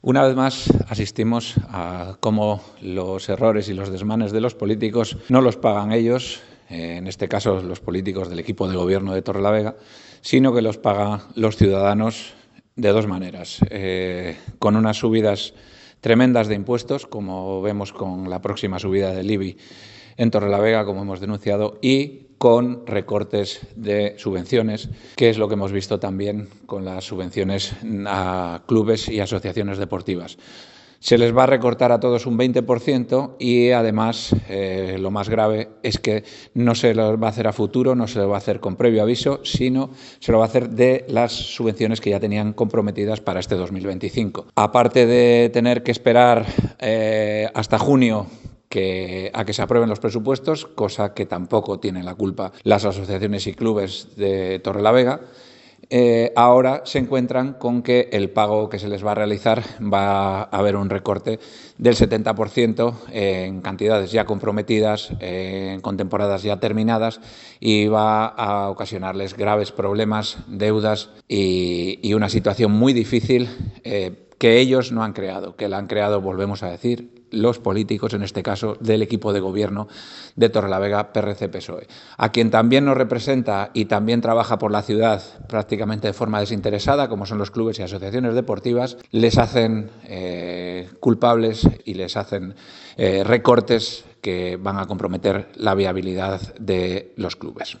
Una vez más asistimos a cómo los errores y los desmanes de los políticos no los pagan ellos, en este caso los políticos del equipo de gobierno de Torrelavega, sino que los pagan los ciudadanos de dos maneras, con unas subidas tremendas de impuestos, como vemos con la próxima subida del IBI en Torrelavega, como hemos denunciado, y con recortes de subvenciones, que es lo que hemos visto también con las subvenciones a clubes y asociaciones deportivas. Se les va a recortar a todos un 20% y, además, lo más grave es que no se lo va a hacer a futuro, no se lo va a hacer con previo aviso, sino se lo va a hacer de las subvenciones que ya tenían comprometidas para este 2025. Aparte de tener que esperar hasta junio a que se aprueben los presupuestos, cosa que tampoco tienen la culpa las asociaciones y clubes de Torrelavega, ahora se encuentran con que el pago que se les va a realizar va a haber un recorte del 70% en cantidades ya comprometidas, con temporadas ya terminadas, y va a ocasionarles graves problemas, deudas y una situación muy difícil que ellos no han creado, que la han creado, volvemos a decir, los políticos, en este caso, del equipo de gobierno de Torrelavega, PRC-PSOE, a quien también nos representa y también trabaja por la ciudad prácticamente de forma desinteresada, como son los clubes y asociaciones deportivas, les hacen culpables y les hacen recortes que van a comprometer la viabilidad de los clubes.